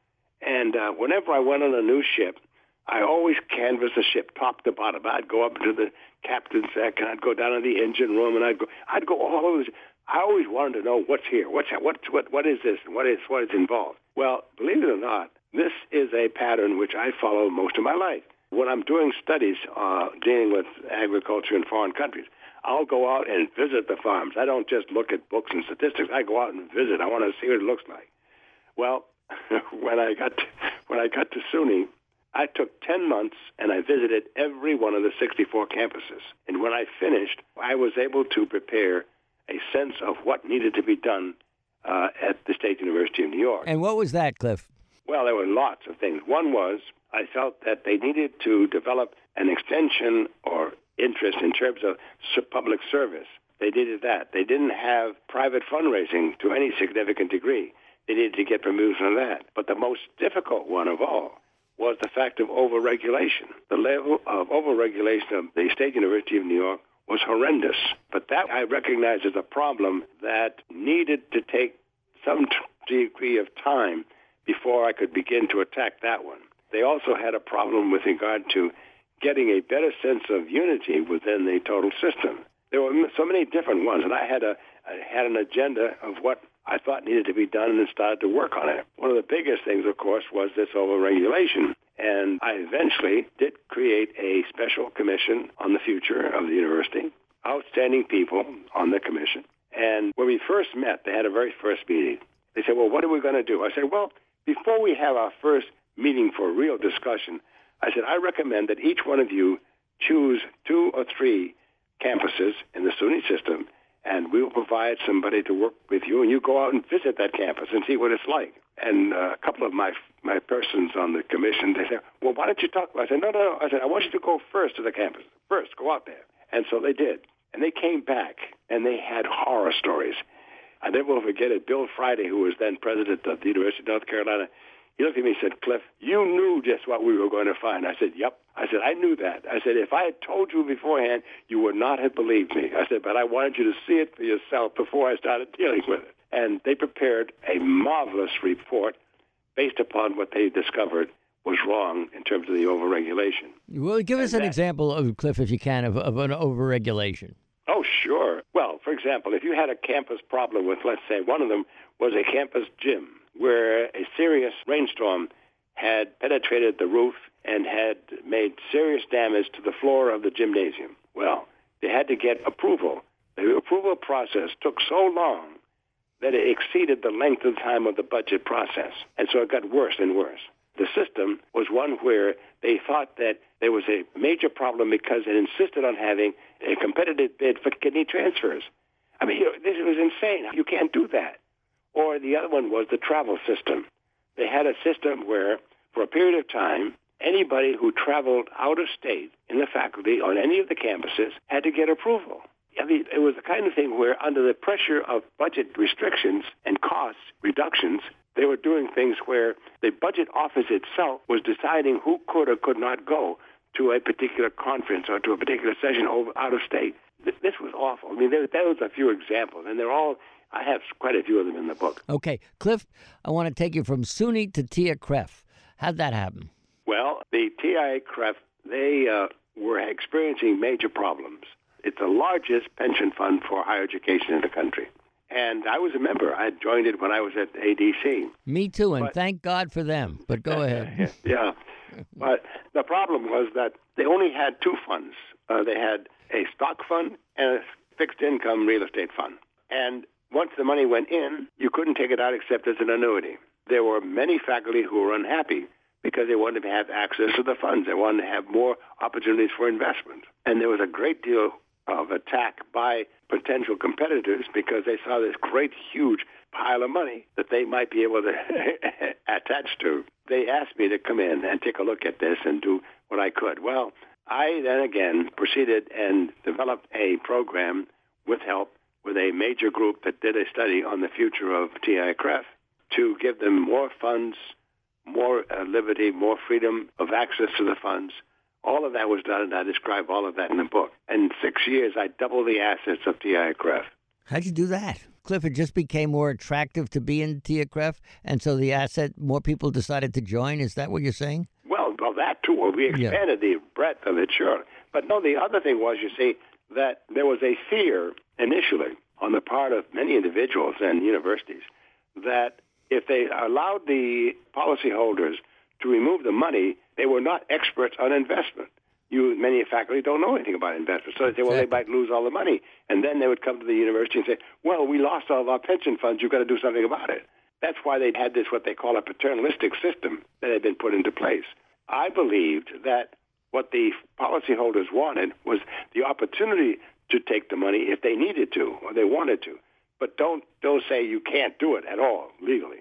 And uh, whenever I went on a new ship, I always canvassed the ship top to bottom. I'd go up into the captain's deck, and I'd go down in the engine room, and I'd go, I'd go all over. I always wanted to know what's here, what's what, what, what is this, and what is what is involved. Well, believe it or not, this is a pattern which I follow most of my life. When I'm doing studies uh, dealing with agriculture in foreign countries, I'll go out and visit the farms. I don't just look at books and statistics. I go out and visit. I want to see what it looks like. Well, when I got to, when I got to SUNY, I took ten months and I visited every one of the sixty-four campuses. And when I finished, I was able to prepare a sense of what needed to be done uh, at the State University of New York. And what was that, Cliff? Well, there were lots of things. One was I felt that they needed to develop an extension or interest in terms of public service. They needed that. They didn't have private fundraising to any significant degree. They needed to get permission on that. But the most difficult one of all was the fact of overregulation. The level of overregulation of the State University of New York was horrendous. But that I recognize as a problem that needed to take some degree of time before I could begin to attack that one. They also had a problem with regard to getting a better sense of unity within the total system. There were so many different ones, and I had a I had an agenda of what I thought needed to be done and started to work on it. One of the biggest things, of course, was this overregulation. And I eventually did create a special commission on the future of the university, outstanding people on the commission. And when we first met, they had a very first meeting. They said, well, what are we going to do? I said, well, before we have our first meeting for real discussion, I said, I recommend that each one of you choose two or three campuses in the SUNY system, and we will provide somebody to work with you, and you go out and visit that campus and see what it's like. And uh, a couple of my my persons on the commission, they said, well, why don't you talk? I said, no, no, no. I said, I want you to go first to the campus. First, go out there. And so they did. And they came back, and they had horror stories. I never will forget it. Bill Friday, who was then president of the University of North Carolina, he looked at me and said, Cliff, you knew just what we were going to find. I said, yep. I said, I knew that. I said, if I had told you beforehand, you would not have believed me. I said, but I wanted you to see it for yourself before I started dealing with it. And they prepared a marvelous report based upon what they discovered was wrong in terms of the overregulation. Well, give us and an that, example, of Cliff, if you can, of, of an overregulation. Oh, sure. Well, for example, if you had a campus problem with, let's say, one of them was a campus gym where a serious rainstorm had penetrated the roof and had made serious damage to the floor of the gymnasium. Well, they had to get approval. The approval process took so long that it exceeded the length of time of the budget process. And so it got worse and worse. The system was one where they thought that there was a major problem because it insisted on having a competitive bid for kidney transfers. I mean, you know, this was insane. You can't do that. Or the other one was the travel system. They had a system where, for a period of time, anybody who traveled out of state in the faculty on any of the campuses had to get approval. I mean, it was the kind of thing where, under the pressure of budget restrictions and cost reductions, they were doing things where the budget office itself was deciding who could or could not go to a particular conference or to a particular session over out of state. This was awful. I mean, there, there was a few examples, and they're all, I have quite a few of them in the book. Okay. Cliff, I want to take you from SUNY to T I A C R E F. How'd that happen? Well, the T I A C R E F, they uh, were experiencing major problems. It's the largest pension fund for higher education in the country. And I was a member. I joined it when I was at A D C. Me too, and but, thank God for them. But go ahead. Yeah. But the problem was that they only had two funds. Uh, they had a stock fund and a fixed income real estate fund. And once the money went in, you couldn't take it out except as an annuity. There were many faculty who were unhappy because they wanted to have access to the funds. They wanted to have more opportunities for investment. And there was a great deal of attack by potential competitors because they saw this great, huge pile of money that they might be able to attach to. They asked me to come in and take a look at this and do what I could. Well, I then again proceeded and developed a program with help with a major group that did a study on the future of T I A C R E F to give them more funds, more uh, liberty, more freedom of access to the funds. All of that was done, and I describe all of that in the book. In six years, I doubled the assets of T I A C R E F. How'd you do that? Cliff, it just became more attractive to be in T I A C R E F, and so the asset, more people decided to join? Is that what you're saying? Well, well that too. Well, we expanded yeah. the breadth of it, sure. But no, the other thing was, you see, that there was a fear initially on the part of many individuals and universities that if they allowed the policyholders to remove the money, they were not experts on investment. You, many faculty don't know anything about investment. So they say, well, they might lose all the money. And then they would come to the university and say, well, we lost all of our pension funds. You've got to do something about it. That's why they had this, what they call a paternalistic system that had been put into place. I believed that what the policyholders wanted was the opportunity to take the money if they needed to or they wanted to. But don't, don't say you can't do it at all legally.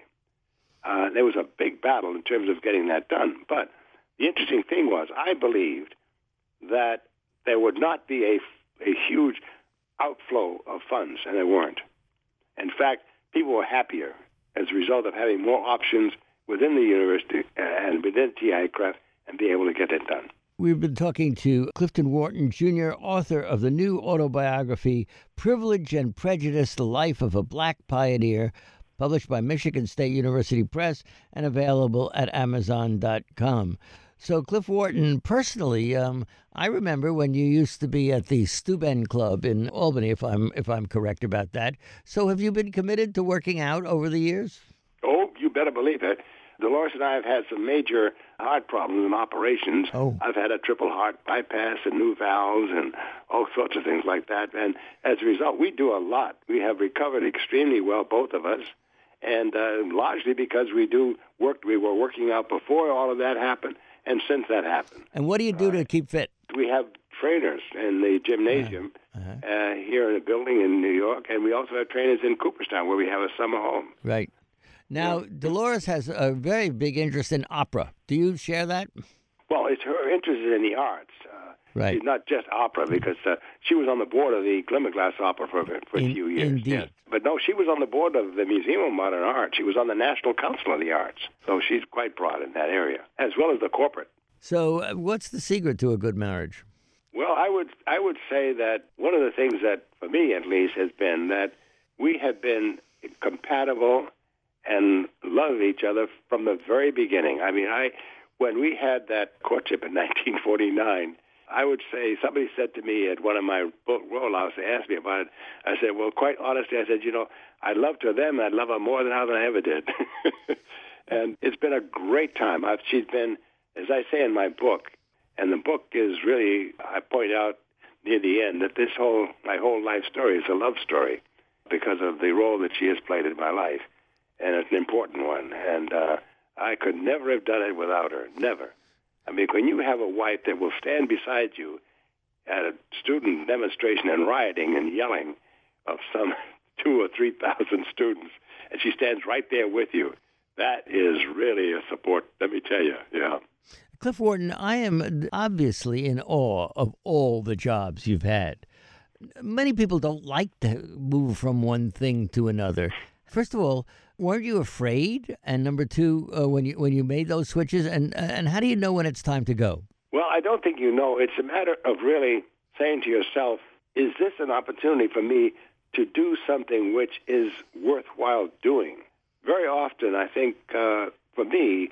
Uh, there was a big battle in terms of getting that done. But the interesting thing was I believed that there would not be a, a huge outflow of funds, and there weren't. In fact, people were happier as a result of having more options within the university and within T I A C R E F and be able to get it done. We've been talking to Clifton Wharton, Junior, author of the new autobiography, Privilege and Prejudice, The Life of a Black Pioneer, published by Michigan State University Press and available at amazon dot com. So, Cliff Wharton, personally, um, I remember when you used to be at the Steuben Club in Albany, if I'm if I'm correct about that. So have you been committed to working out over the years? Oh, you better believe it. Dolores and I have had some major heart problems and operations. Oh. I've had a triple heart bypass and new valves and all sorts of things like that. And as a result, we do a lot. We have recovered extremely well, both of us. And uh, largely because we do work, we were working out before all of that happened and since that happened. And what do you do uh, to keep fit? We have trainers in the gymnasium uh-huh. uh, here in a building in New York, and we also have trainers in Cooperstown where we have a summer home. Right. Now, yeah. Dolores has a very big interest in opera. Do you share that? Well, it's her interest in the arts. Uh, right. She's not just opera because uh, she was on the board of the Glimmerglass Opera for, for in, a few years. Indeed. Yes. But no, she was on the board of the Museum of Modern Art. She was on the National Council of the Arts. So she's quite broad in that area, as well as the corporate. So uh, what's the secret to a good marriage? Well, I would I would say that one of the things that, for me at least, has been that we have been compatible and love each other from the very beginning. I mean, I when we had that courtship in nineteen forty-nine, I would say, somebody said to me at one of my book rollouts, they asked me about it, I said, well, quite honestly, I said, you know, I loved her then, I love her more than I ever did. And it's been a great time. I've, she's been, as I say in my book, and the book is really, I point out near the end, that this whole, my whole life story is a love story because of the role that she has played in my life. And it's an important one. And uh, I could never have done it without her. Never. I mean, when you have a wife that will stand beside you at a student demonstration and rioting and yelling of some two or three thousand students, and she stands right there with you, that is really a support, let me tell you, yeah. Cliff Wharton, I am obviously in awe of all the jobs you've had. Many people don't like to move from one thing to another. First of all, weren't you afraid? And number two, uh, when you when you made those switches, and and how do you know when it's time to go? Well, I don't think you know. It's a matter of really saying to yourself, is this an opportunity for me to do something which is worthwhile doing? Very often, I think, uh, for me,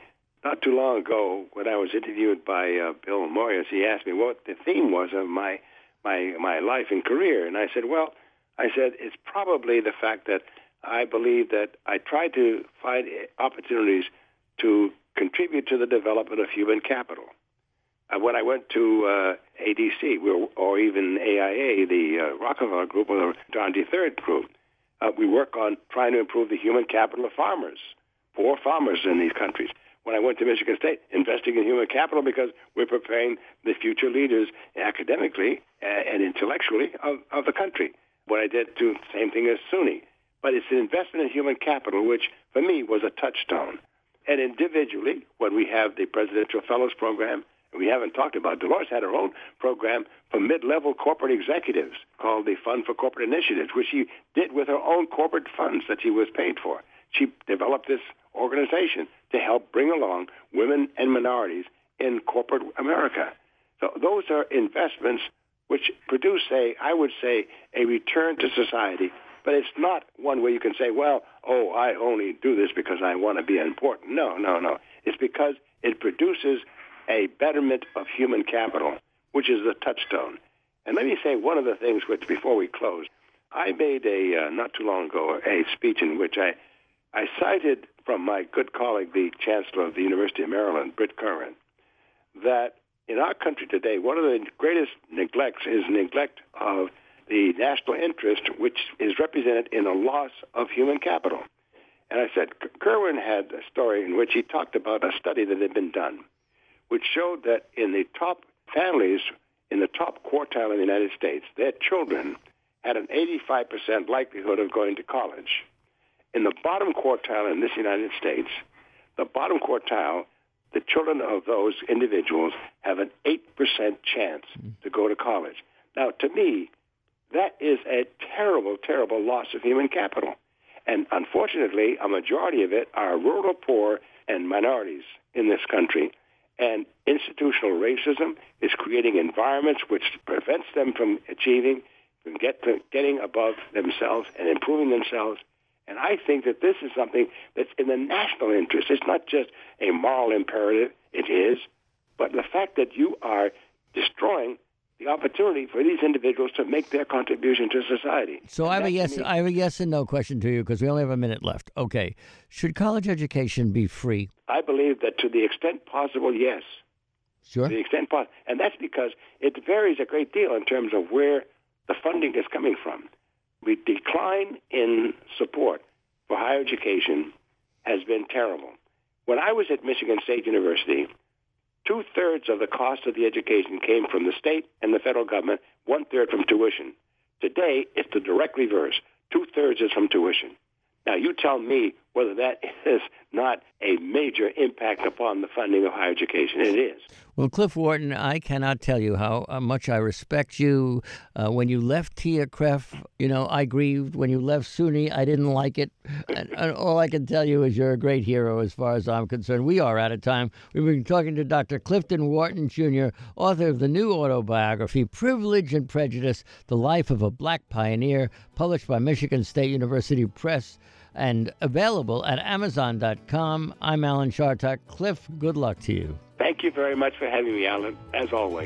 not too long ago, when I was interviewed by uh, Bill Moyers, he asked me what the theme was of my my my life and career, and I said, well, I said it's probably the fact that I believe that I tried to find opportunities to contribute to the development of human capital. Uh, when I went to uh, A D C, or even A I A, the uh, Rockefeller Group, or the John D. Third Group, uh, we work on trying to improve the human capital of farmers, poor farmers in these countries. When I went to Michigan State, investing in human capital because we're preparing the future leaders academically and intellectually of, of the country. What I did, do the same thing as SUNY. But it's an investment in human capital, which for me was a touchstone. And individually, when we have the Presidential Fellows Program, and we haven't talked about, Dolores had her own program for mid-level corporate executives called the Fund for Corporate Initiatives, which she did with her own corporate funds that she was paid for. She developed this organization to help bring along women and minorities in corporate America. So those are investments which produce, a, I would say, a return to society. But it's not one where you can say, well, oh, I only do this because I want to be important. No, no, no. It's because it produces a betterment of human capital, which is the touchstone. And let me say one of the things which, before we close, I made a, uh, not too long ago, a speech in which I, I cited from my good colleague, the Chancellor of the University of Maryland, Britt Curran, that in our country today, one of the greatest neglects is neglect of the national interest, which is represented in a loss of human capital. And I said, Kerwin had a story in which he talked about a study that had been done, which showed that in the top families, in the top quartile in the United States, their children had an eighty-five percent likelihood of going to college. In the bottom quartile in this United States, the bottom quartile, the children of those individuals have an eight percent chance to go to college. Now, to me, that is a terrible, terrible loss of human capital. And unfortunately, a majority of it are rural poor and minorities in this country. And institutional racism is creating environments which prevents them from achieving, from get to getting above themselves and improving themselves. And I think that this is something that's in the national interest. It's not just a moral imperative. It is. But the fact that you are destroying the opportunity for these individuals to make their contribution to society. So I have a yes, I have a yes and no question to you because we only have a minute left. Okay, should college education be free? I believe that to the extent possible, yes. Sure. To the extent possible, and that's because it varies a great deal in terms of where the funding is coming from. The decline in support for higher education has been terrible. When I was at Michigan State University, two-thirds of the cost of the education came from the state and the federal government, one-third from tuition. Today, it's the direct reverse. Two-thirds is from tuition. Now, you tell me whether that is not a major impact upon the funding of higher education. It is. Well, Cliff Wharton, I cannot tell you how much I respect you. Uh, when you left T I A C R E F, you know, I grieved. When you left SUNY, I didn't like it. And, and all I can tell you is you're a great hero as far as I'm concerned. We are out of time. We've been talking to Doctor Clifton Wharton, Junior, author of the new autobiography, Privilege and Prejudice, The Life of a Black Pioneer, published by Michigan State University Press and available at amazon dot com. I'm Alan Chartock. Cliff, good luck to you. Thank you very much for having me, Alan, as always.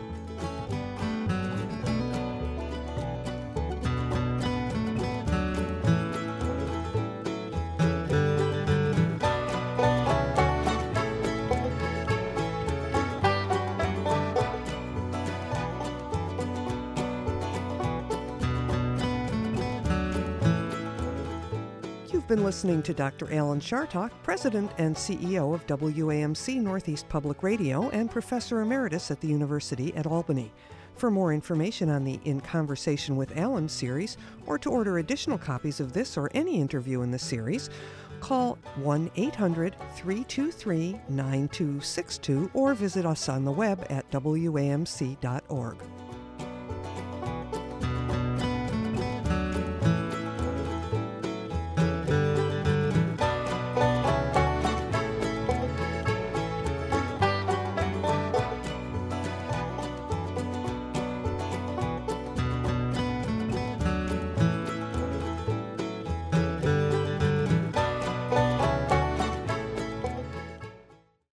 You've been listening to Doctor Alan Chartock, President and C E O of W A M C Northeast Public Radio and Professor Emeritus at the University at Albany. For more information on the In Conversation with Alan series, or to order additional copies of this or any interview in the series, call one eight hundred, three two three, nine two six two or visit us on the web at W A M C dot org.